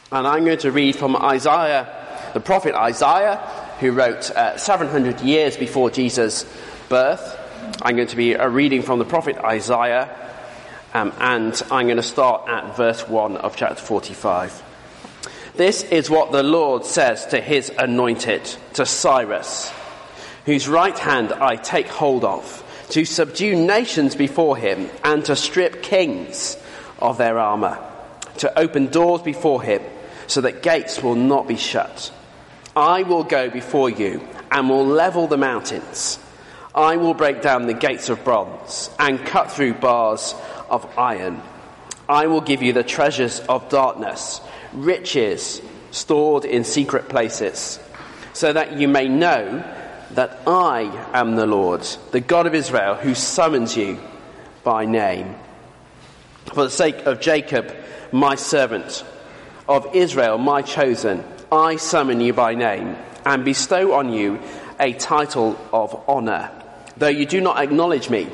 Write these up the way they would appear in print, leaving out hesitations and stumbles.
And I'm going to read from Isaiah, the prophet Isaiah, who wrote 700 years before Jesus' birth. I'm going to be reading from the prophet Isaiah, and I'm going to start at verse 1 of chapter 45. This is what the Lord says to his anointed, to Cyrus, whose right hand I take hold of, to subdue nations before him, and to strip kings of their armour, to open doors before him, so that gates will not be shut. I will go before you, and will level the mountains. I will break down the gates of bronze, and cut through bars of iron. I will give you the treasures of darkness, riches stored in secret places, so that you may know that I am the Lord, the God of Israel, who summons you by name. For the sake of Jacob, my servant, of Israel, my chosen, I summon you by name, and bestow on you a title of honour, though you do not acknowledge me.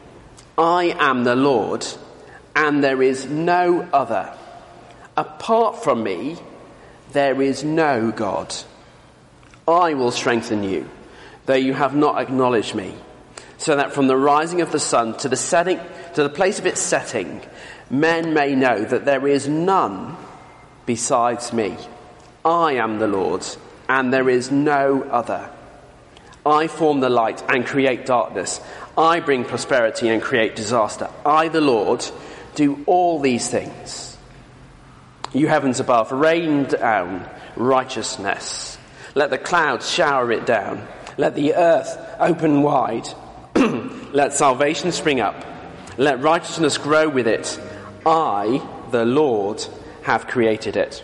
I am the Lord, and there is no other. Apart from me, there is no God. I will strengthen you, though you have not acknowledged me, so that from the rising of the sun to the place of its setting, men may know that there is none besides me. I am the Lord, and there is no other. I form the light and create darkness. I bring prosperity and create disaster. I, the Lord, do all these things. You heavens above, rain down righteousness. Let the clouds shower it down. Let the earth open wide. Let salvation spring up. Let righteousness grow with it. I, the Lord, have created it.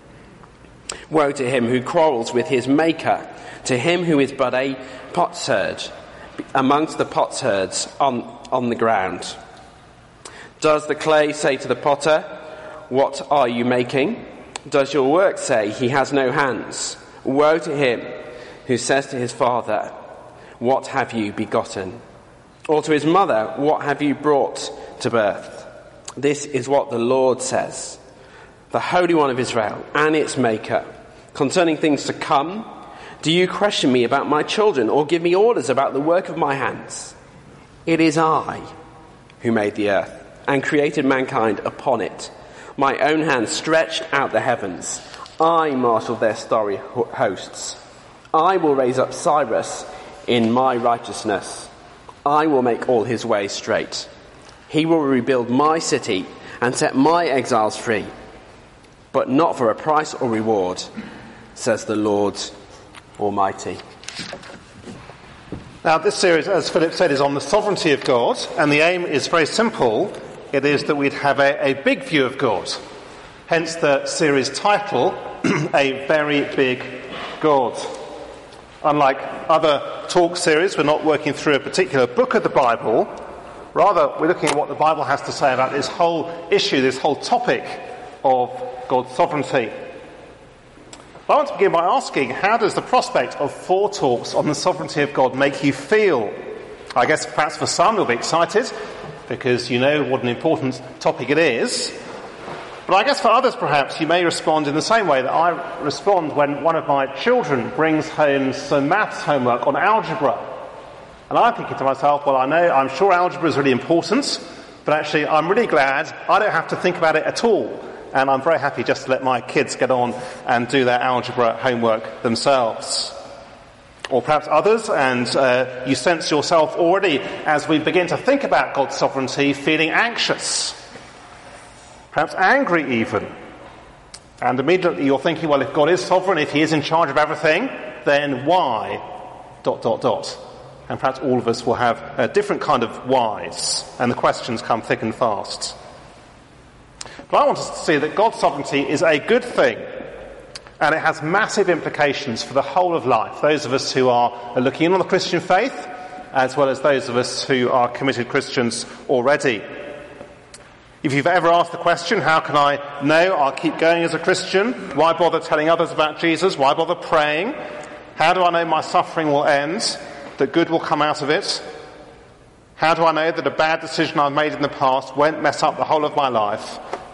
Woe to him who quarrels with his maker, to him who is but a potsherd amongst the potsherds on the ground. Does the clay say to the potter, what are you making? Does your work say he has no hands? Woe to him who says to his father, what have you begotten? Or to his mother, what have you brought to birth? This is what the Lord says, the Holy One of Israel and its Maker, concerning things to come. Do you question me about my children, or give me orders about the work of my hands? It is I who made the earth and created mankind upon it. My own hand stretched out the heavens. I marshaled their starry hosts. I will raise up Cyrus in my righteousness. I will make all his ways straight. He will rebuild my city and set my exiles free, but not for a price or reward, says the Lord Almighty. Now, this series, as Philip said, is on the sovereignty of God, and the aim is very simple. It is that we'd have a big view of God. Hence the series title, A Very Big God. Unlike other talk series, we're not working through a particular book of the Bible. Rather, we're looking at what the Bible has to say about this whole issue, this whole topic of God's sovereignty. I want to begin by asking, how does the prospect of 4 talks on the sovereignty of God make you feel? I guess perhaps for some you'll be excited, because you know what an important topic it is. But I guess for others perhaps you may respond in the same way that I respond when one of my children brings home some maths homework on algebra. And I'm thinking to myself, well, I'm sure algebra is really important, but actually I'm really glad I don't have to think about it at all. And I'm very happy just to let my kids get on and do their algebra homework themselves. Or perhaps others, and you sense yourself already, as we begin to think about God's sovereignty, feeling anxious, perhaps angry even. And immediately you're thinking, well, if God is sovereign, if he is in charge of everything, then why? ... And perhaps all of us will have a different kind of whys, and the questions come thick and fast. But I want us to see that God's sovereignty is a good thing, and it has massive implications for the whole of life. Those of us who are looking in on the Christian faith, as well as those of us who are committed Christians already. If you've ever asked the question, how can I know I'll keep going as a Christian? Why bother telling others about Jesus? Why bother praying? How do I know my suffering will end, that good will come out of it? How do I know that a bad decision I've made in the past won't mess up the whole of my life?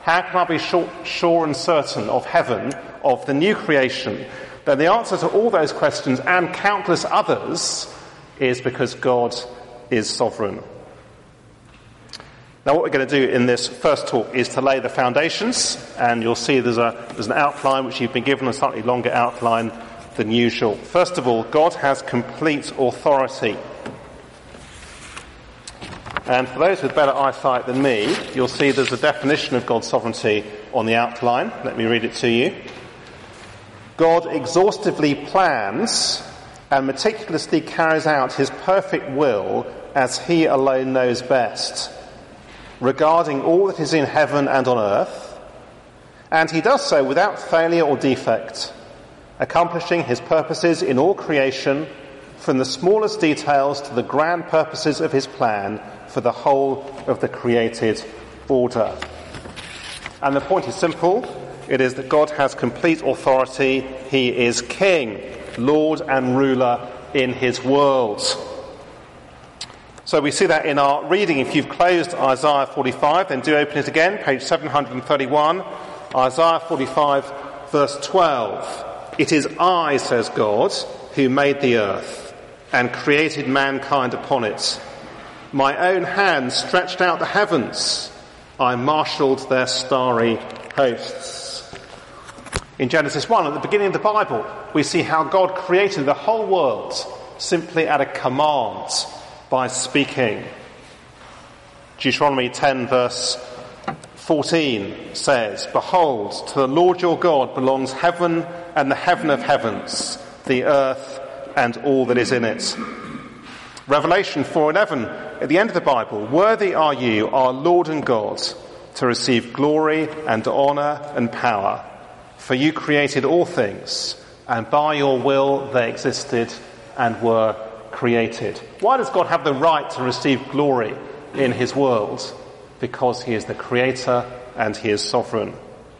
How can I be sure and certain of heaven, of the new creation? Then the answer to all those questions and countless others is because God is sovereign. Now what we're going to do in this first talk is to lay the foundations, and you'll see there's an outline which you've been given, a slightly longer outline than usual. First of all, God has complete authority. And for those with better eyesight than me, you'll see there's a definition of God's sovereignty on the outline. Let me read it to you. God exhaustively plans and meticulously carries out his perfect will as he alone knows best, regarding all that is in heaven and on earth, and he does so without failure or defect, accomplishing his purposes in all creation, from the smallest details to the grand purposes of his plan for the whole of the created order. And the point is simple. It is that God has complete authority. He is King, Lord and ruler in his world. So we see that in our reading. If you've closed Isaiah 45, then do open it again, page 731, Isaiah 45, verse 12. It is I, says God, who made the earth and created mankind upon it. My own hand stretched out the heavens. I marshalled their starry hosts. In Genesis 1, at the beginning of the Bible, we see how God created the whole world simply at a command, by speaking. Deuteronomy 10 verse 14 says, Behold, to the Lord your God belongs heaven and the heaven of heavens, the earth and all that is in it. Revelation 4:11, at the end of the Bible, Worthy are you, our Lord and God, to receive glory and honour and power, for you created all things, and by your will they existed and were created. Why does God have the right to receive glory in his world? Because he is the creator and he is sovereign.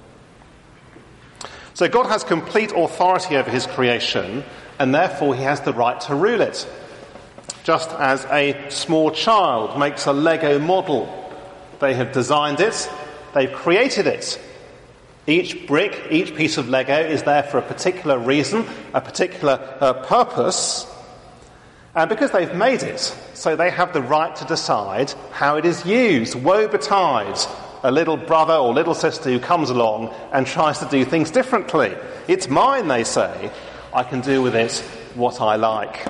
So God has complete authority over his creation, and therefore he has the right to rule it. Just as a small child makes a Lego model, they have designed it, they've created it. Each brick, each piece of Lego is there for a particular reason, a particular purpose. And because they've made it, so they have the right to decide how it is used. Woe betide a little brother or little sister who comes along and tries to do things differently. It's mine, they say. I can do with it what I like.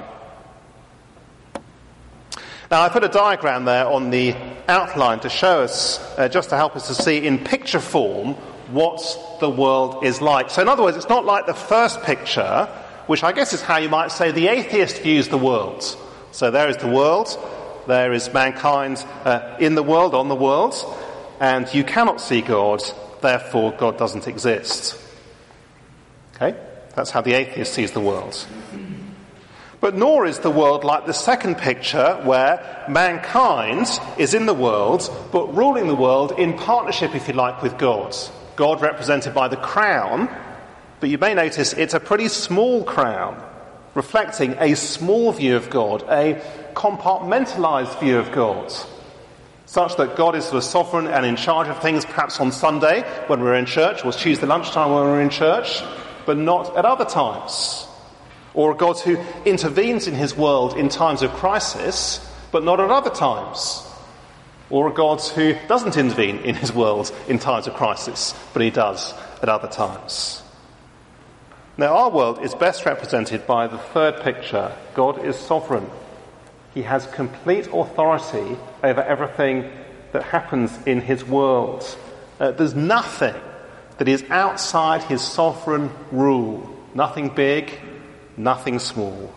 Now, I put a diagram there on the outline to show us, just to help us to see in picture form what the world is like. So in other words, it's not like the first picture, which I guess is how you might say the atheist views the world. So there is the world, there is mankind in the world, on the world, and you cannot see God, therefore God doesn't exist. Okay? That's how the atheist sees the world. But nor is the world like the second picture, where mankind is in the world, but ruling the world in partnership, if you like, with God. God represented by the crown, but you may notice it's a pretty small crown, reflecting a small view of God, a compartmentalized view of God, such that God is sort of sovereign and in charge of things, perhaps on Sunday when we're in church, or Tuesday lunchtime when we're in church, but not at other times. Or a God who intervenes in his world in times of crisis, but not at other times. Or a God who doesn't intervene in his world in times of crisis, but he does at other times. Now, our world is best represented by the third picture. God is sovereign. He has complete authority over everything that happens in his world. There's nothing that is outside his sovereign rule. Nothing big, nothing small.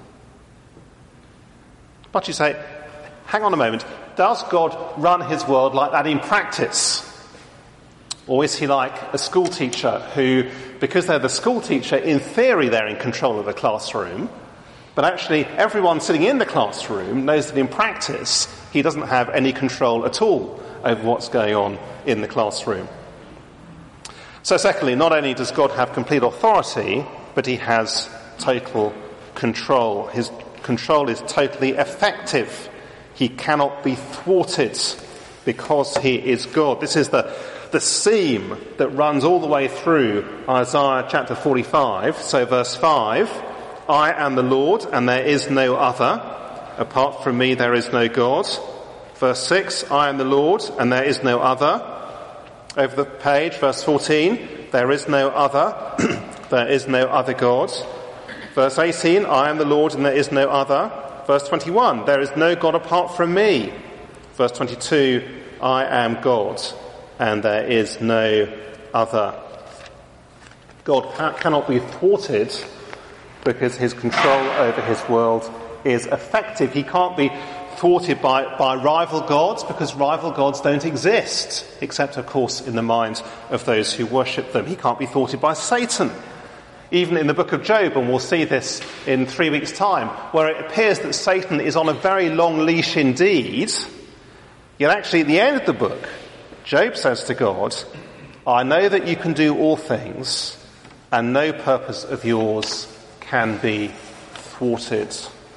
But you say, hang on a moment, does God run his world like that in practice? Or is he like a school teacher who, because they're the school teacher, in theory they're in control of the classroom, but actually everyone sitting in the classroom knows that in practice he doesn't have any control at all over what's going on in the classroom. So secondly, not only does God have complete authority, but he has total control. His control is totally effective. He cannot be thwarted because he is God. This is the the seam that runs all the way through Isaiah chapter 45. So verse 5, I am the Lord and there is no other. Apart from me there is no God. Verse 6, I am the Lord and there is no other. Over the page, verse 14, there is no other. There is no other God. Verse 18, I am the Lord and there is no other. Verse 21, there is no God apart from me. Verse 22, I am God and there is no other. God cannot be thwarted because his control over his world is effective. He can't be thwarted by rival gods because rival gods don't exist, except, of course, in the minds of those who worship them. He can't be thwarted by Satan. Even in the book of Job, and we'll see this in 3 weeks' time, where it appears that Satan is on a very long leash indeed, yet actually at the end of the book, Job says to God, I know that you can do all things, and no purpose of yours can be thwarted.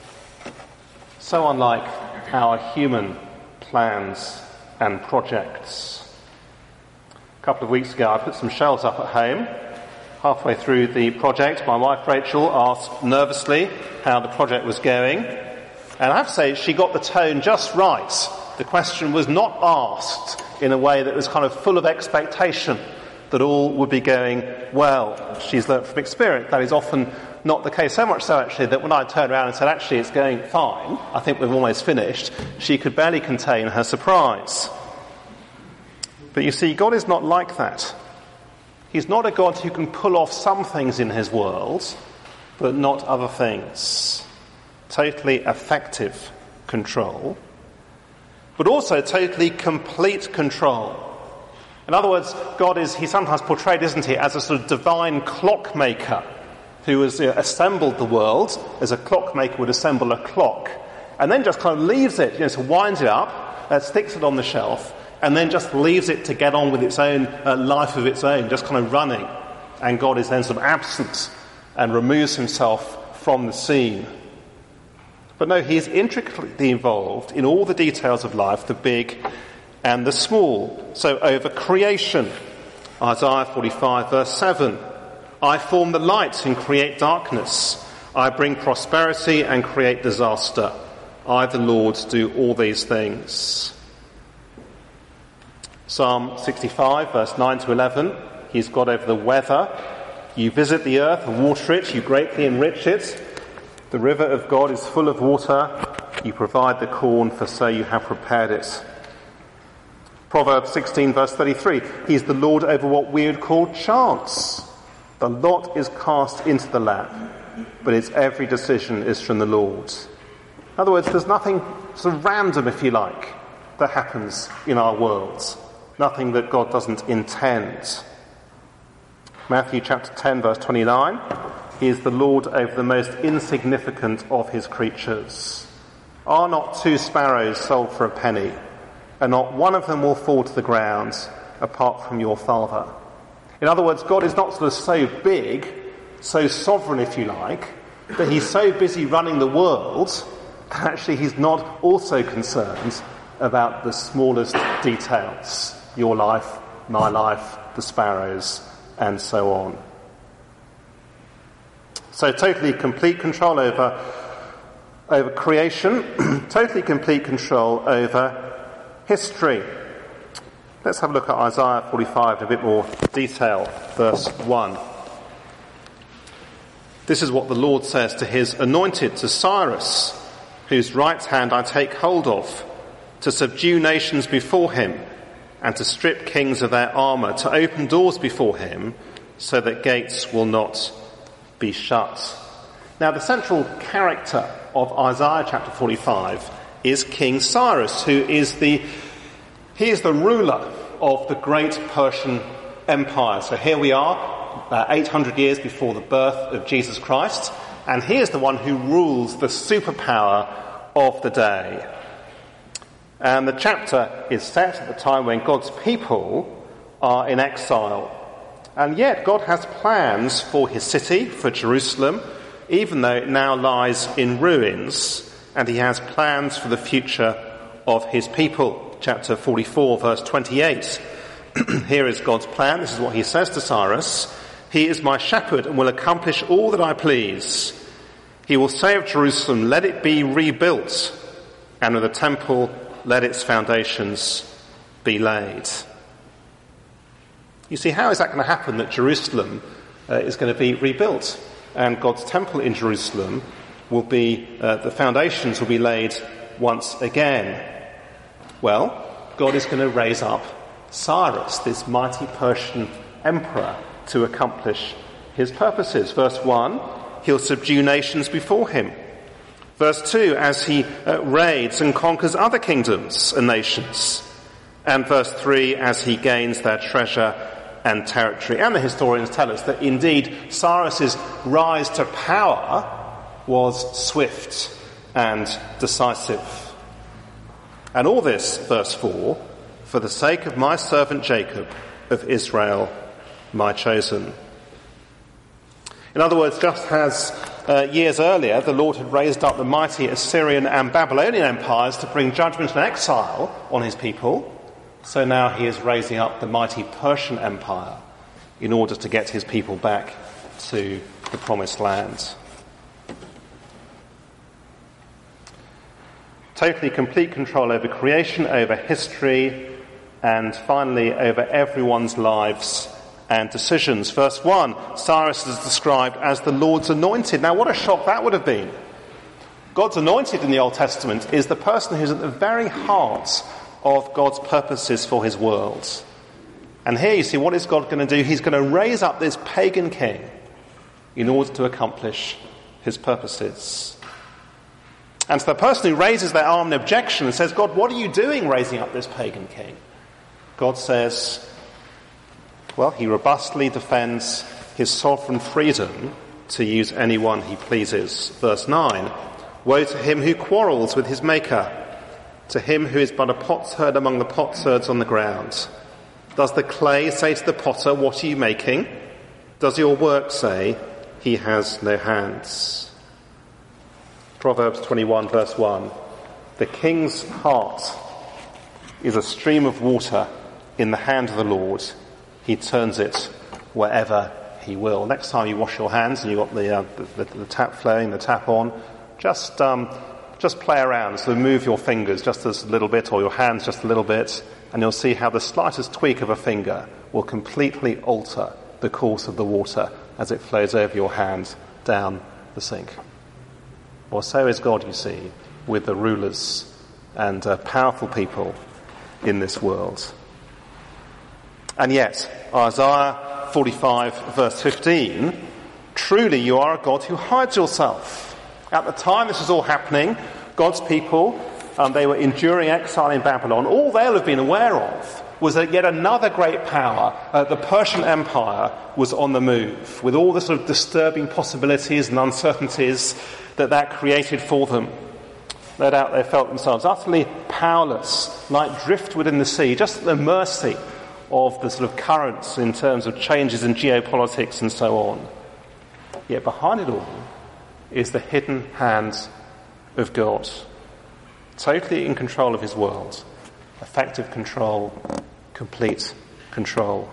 So unlike our human plans and projects. A couple of weeks ago, I put some shelves up at home. Halfway through the project, my wife Rachel asked nervously how the project was going. And I have to say, she got the tone just right. The question was not asked in a way that was kind of full of expectation that all would be going well. She's learnt from experience that is often not the case. So much so, actually, that when I turned around and said, actually, it's going fine, I think we've almost finished, she could barely contain her surprise. But you see, God is not like that. He's not a God who can pull off some things in his world, but not other things. Totally effective control, but also totally complete control. In other words, God is, he's sometimes portrayed, isn't he, as a sort of divine clockmaker who has assembled the world as a clockmaker would assemble a clock, and then just kind of leaves it, so winds it up, sticks it on the shelf, and then just leaves it to get on with its own life of its own, just kind of running. And God is then sort of absent and removes himself from the scene. But no, he is intricately involved in all the details of life, the big and the small. So over creation, Isaiah 45 verse 7, I form the light and create darkness. I bring prosperity and create disaster. I, the Lord, do all these things. Psalm 65 verse 9 to 11, he's God over the weather. You visit the earth and water it, you greatly enrich it. The river of God is full of water. You provide the corn, for so you have prepared it. Proverbs 16 verse 33, he's the Lord over what we would call chance. The lot is cast into the lap, but its every decision is from the Lord. In other words, there's nothing sort of random, if you like, that happens in our worlds. Nothing that God doesn't intend. Matthew chapter 10 verse 29, he is the Lord over the most insignificant of his creatures. Are not 2 sparrows sold for a penny, and not one of them will fall to the ground apart from your Father? In other words, God is not sort of so big, so sovereign, if you like, that he's so busy running the world that actually he's not also concerned about the smallest details. Your life, my life, the sparrows, and so on. So totally complete control over creation, totally complete control over history. Let's have a look at Isaiah 45 in a bit more detail, verse 1. This is what the Lord says to his anointed, to Cyrus, whose right hand I take hold of, to subdue nations before him, and to strip kings of their armour, to open doors before him, so that gates will not be shut. Now, the central character of Isaiah chapter 45 is King Cyrus, who is the ruler of the great Persian Empire. So here we are, 800 years before the birth of Jesus Christ, and he is the one who rules the superpower of the day. And the chapter is set at the time when God's people are in exile. And yet God has plans for his city, for Jerusalem, even though it now lies in ruins, and he has plans for the future of his people. Chapter 44, verse 28. Here is God's plan. This is what he says to Cyrus. He is my shepherd and will accomplish all that I please. He will say of Jerusalem, let it be rebuilt, and of the temple, let its foundations be laid. You see, how is that going to happen, that Jerusalem is going to be rebuilt and God's temple in Jerusalem will be, the foundations will be laid once again? Well, God is going to raise up Cyrus, this mighty Persian emperor, to accomplish his purposes. Verse 1, he'll subdue nations before him. Verse 2, as he raids and conquers other kingdoms and nations. And verse 3, as he gains their treasure and territory. And the historians tell us that indeed Cyrus's rise to power was swift and decisive. And all this, verse 4, for the sake of my servant Jacob, of Israel, my chosen. In other words, just as years earlier the Lord had raised up the mighty Assyrian and Babylonian empires to bring judgment and exile on his people, so now he is raising up the mighty Persian Empire in order to get his people back to the promised land. Totally complete control over creation, over history, and finally over everyone's lives and decisions. Verse 1, Cyrus is described as the Lord's anointed. Now what a shock that would have been. God's anointed in the Old Testament is the person who's at the very heart of God's purposes for his world. And here you see, what is God going to do? He's going to raise up this pagan king in order to accomplish his purposes. And so the person who raises their arm in objection and says, God, what are you doing raising up this pagan king? God says, well, he robustly defends his sovereign freedom to use anyone he pleases. Verse 9, woe to him who quarrels with his maker, to him who is but a potsherd among the potsherds on the ground. Does the clay say to the potter, what are you making? Does your work say, he has no hands? Proverbs 21 verse 1, the king's heart is a stream of water in the hand of the Lord. He turns it wherever he will. Next time you wash your hands and you've got the tap flowing, the tap on, just play around. So move your fingers just a little bit, or your hands just a little bit, and you'll see how the slightest tweak of a finger will completely alter the course of the water as it flows over your hand down the sink. Well, so is God, you see, with the rulers and powerful people in this world. And yet, Isaiah 45 verse 15, truly you are a God who hides yourself. At the time this was all happening, God's people, they were enduring exile in Babylon. All they'll have been aware of was that yet another great power, the Persian Empire, was on the move, with all the sort of disturbing possibilities and uncertainties that created for them. No doubt they felt themselves utterly powerless, like driftwood in the sea, just at the mercy of the sort of currents in terms of changes in geopolitics and so on. Yet behind it all is the hidden hand of God, totally in control of his world, effective control, complete control.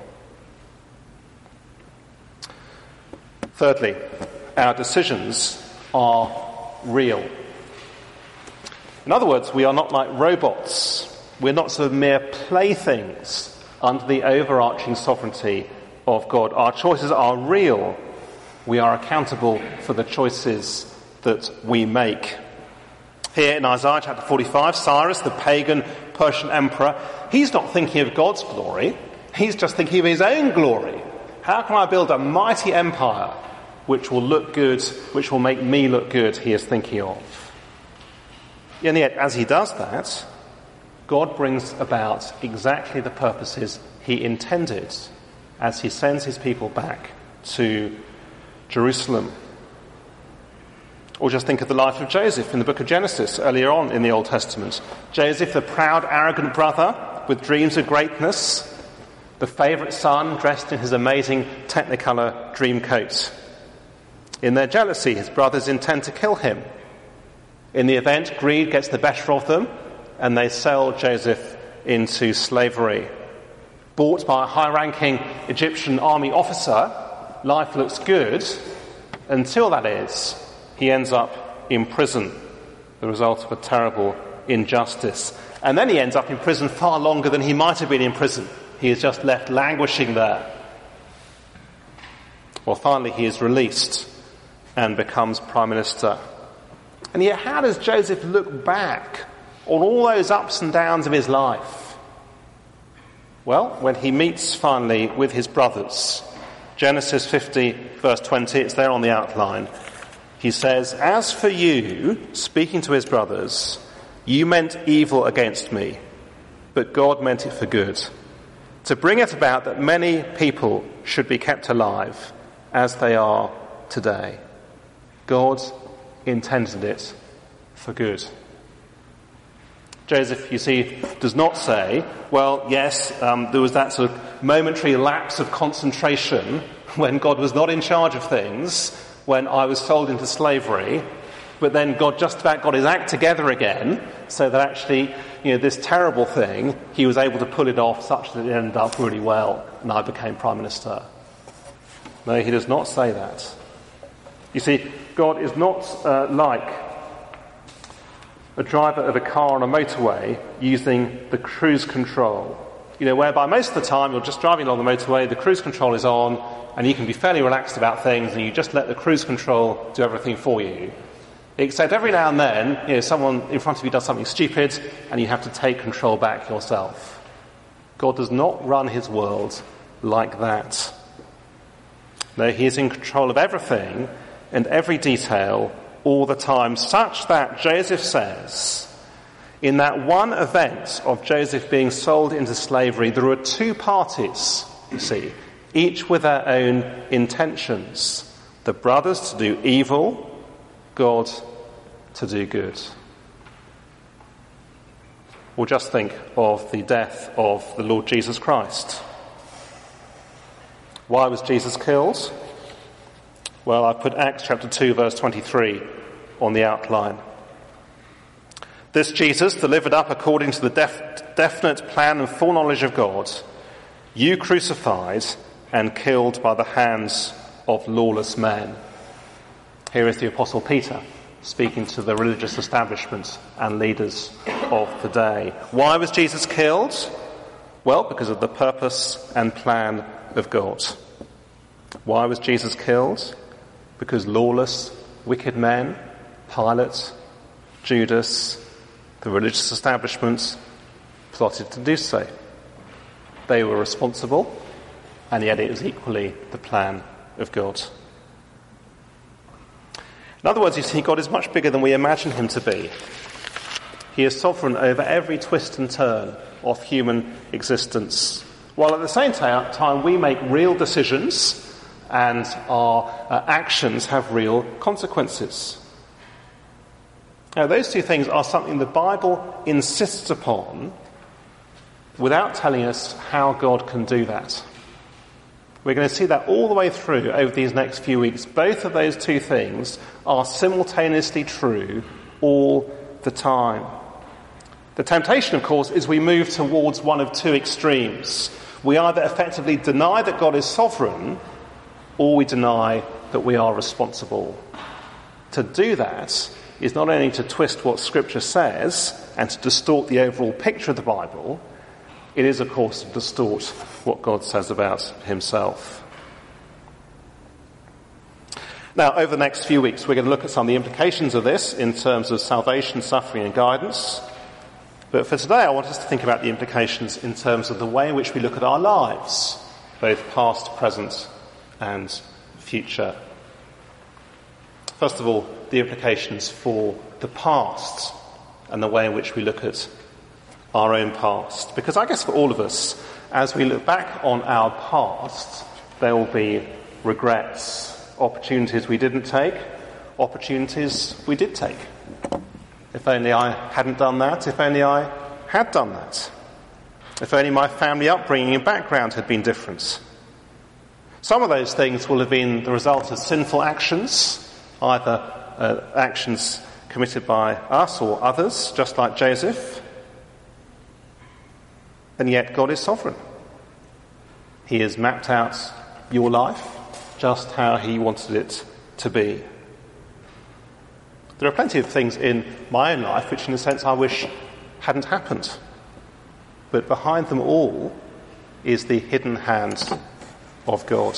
Thirdly, our decisions are real. In other words, we are not like robots. We're not sort of mere playthings under the overarching sovereignty of God. Our choices are real. We are accountable for the choices that we make. Here in Isaiah chapter 45, Cyrus, the pagan Persian emperor, he's not thinking of God's glory. He's just thinking of his own glory. How can I build a mighty empire which will look good, which will make me look good, he is thinking of. And yet, as he does that, God brings about exactly the purposes he intended as he sends his people back to Jerusalem. Or just think of the life of Joseph in the book of Genesis, earlier on in the Old Testament. Joseph, the proud, arrogant brother with dreams of greatness, the favourite son dressed in his amazing Technicolor dream coat. In their jealousy, his brothers intend to kill him. In the event, greed gets the better of them, and they sell Joseph into slavery. Bought by a high-ranking Egyptian army officer, life looks good until, that is, he ends up in prison, the result of a terrible injustice. And then he ends up in prison far longer than he might have been in prison. He is just left languishing there. Well, finally he is released and becomes prime minister. And yet, how does Joseph look back on all those ups and downs of his life? Well, when he meets finally with his brothers, Genesis 50, verse 20, it's there on the outline. He says, "As for you," speaking to his brothers, "you meant evil against me, but God meant it for good, to bring it about that many people should be kept alive as they are today." God intended it for good. Joseph, you see, does not say, well, yes, there was that sort of momentary lapse of concentration when God was not in charge of things, when I was sold into slavery, but then God just about got his act together again, so that actually, this terrible thing, he was able to pull it off such that it ended up really well, and I became Prime Minister. No, he does not say that. You see, God is not like a driver of a car on a motorway using the cruise control. Whereby most of the time you're just driving along the motorway, the cruise control is on, and you can be fairly relaxed about things, and you just let the cruise control do everything for you. Except every now and then, someone in front of you does something stupid, and you have to take control back yourself. God does not run his world like that. No, he is in control of everything and every detail all the time, such that Joseph says, in that one event of Joseph being sold into slavery, there are two parties, you see, each with their own intentions. The brothers to do evil, God to do good. Or just think of the death of the Lord Jesus Christ. Why was Jesus killed? Well, I've put Acts chapter 2, verse 23 on the outline. This Jesus, delivered up according to the definite plan and full knowledge of God, you crucified and killed by the hands of lawless men. Here is the Apostle Peter speaking to the religious establishment and leaders of the day. Why was Jesus killed? Well, because of the purpose and plan of God. Why was Jesus killed? Because lawless, wicked men, Pilate, Judas, the religious establishment, plotted to do so. They were responsible, and yet it was equally the plan of God. In other words, you see, God is much bigger than we imagine him to be. He is sovereign over every twist and turn of human existence, while at the same time we make real decisions and our actions have real consequences. Now, those two things are something the Bible insists upon without telling us how God can do that. We're going to see that all the way through over these next few weeks. Both of those two things are simultaneously true all the time. The temptation, of course, is we move towards one of two extremes. We either effectively deny that God is sovereign, or we deny that we are responsible. To do that is not only to twist what Scripture says and to distort the overall picture of the Bible, it is, of course, to distort what God says about himself. Now, over the next few weeks, we're going to look at some of the implications of this in terms of salvation, suffering and guidance. But for today, I want us to think about the implications in terms of the way in which we look at our lives, both past, present and future. First of all, the implications for the past and the way in which we look at our own past. Because I guess for all of us, as we look back on our past, there will be regrets, opportunities we didn't take, opportunities we did take. If only I hadn't done that, if only I had done that. If only my family upbringing and background had been different. Some of those things will have been the result of sinful actions, either actions committed by us or others, just like Joseph. And yet God is sovereign. He has mapped out your life just how he wanted it to be. There are plenty of things in my own life which, in a sense, I wish hadn't happened. But behind them all is the hidden hand of God.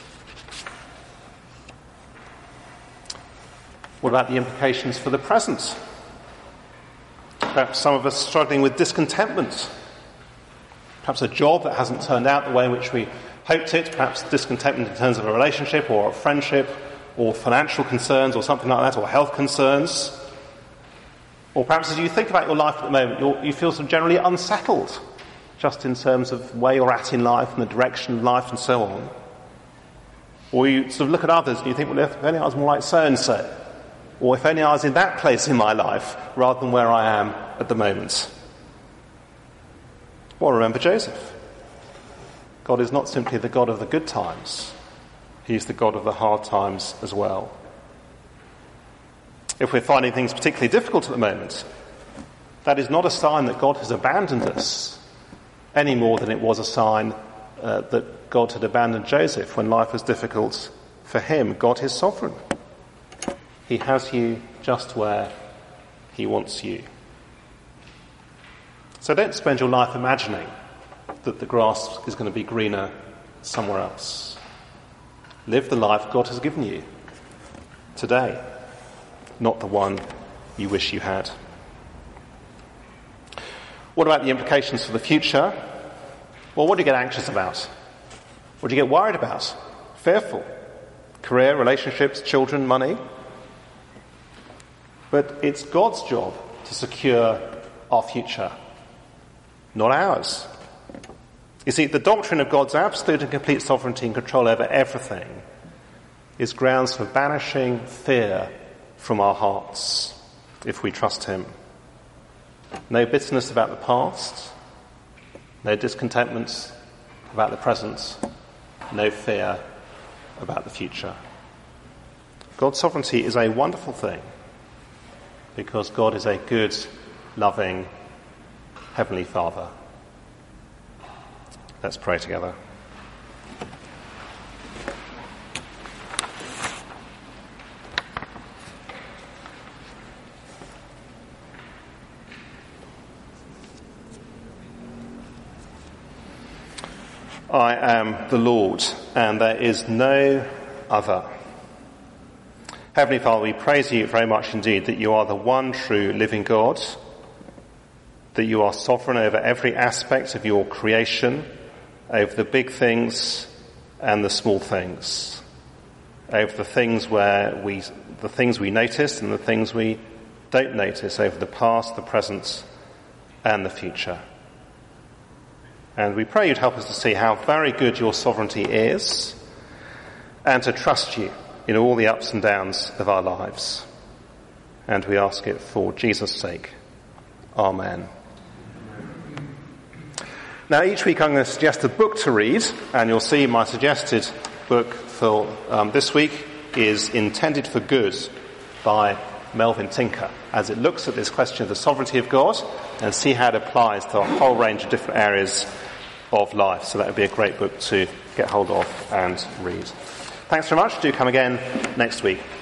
What about the implications for the present? Perhaps some of us struggling with discontentment. Perhaps a job that hasn't turned out the way in which we hoped it. Perhaps discontentment in terms of a relationship or a friendship or financial concerns or something like that, or health concerns. Or perhaps as you think about your life at the moment, you feel sort of generally unsettled, just in terms of where you're at in life and the direction of life and so on. Or you sort of look at others and you think, well, if only I was more like so-and-so. Or if only I was in that place in my life rather than where I am at the moment. Well, remember Joseph. God is not simply the God of the good times. He's the God of the hard times as well. If we're finding things particularly difficult at the moment, that is not a sign that God has abandoned us, any more than it was a sign that God had abandoned Joseph when life was difficult for him. God is sovereign. He has you just where he wants you. So don't spend your life imagining that the grass is going to be greener somewhere else. Live the life God has given you today, not the one you wish you had. What about the implications for the future? Well, what do you get anxious about? What do you get worried about? Fearful? Career, relationships, children, money? But it's God's job to secure our future, not ours. You see, the doctrine of God's absolute and complete sovereignty and control over everything is grounds for banishing fear from our hearts if we trust him. No bitterness about the past, no discontentment about the present, no fear about the future. God's sovereignty is a wonderful thing because God is a good, loving, Heavenly Father. Let's pray together. I am the Lord, and there is no other. Heavenly Father, we praise you very much indeed that you are the one true living God, that you are sovereign over every aspect of your creation, over the big things and the small things, over the things we notice and the things we don't notice, over the past, the present, and the future. And we pray you'd help us to see how very good your sovereignty is and to trust you in all the ups and downs of our lives. And we ask it for Jesus' sake. Amen. Now, each week I'm going to suggest a book to read, and you'll see my suggested book for this week is Intended for Good by Melvin Tinker, as it looks at this question of the sovereignty of God and see how it applies to a whole range of different areas of life. So that would be a great book to get hold of and read. Thanks very much. Do come again next week.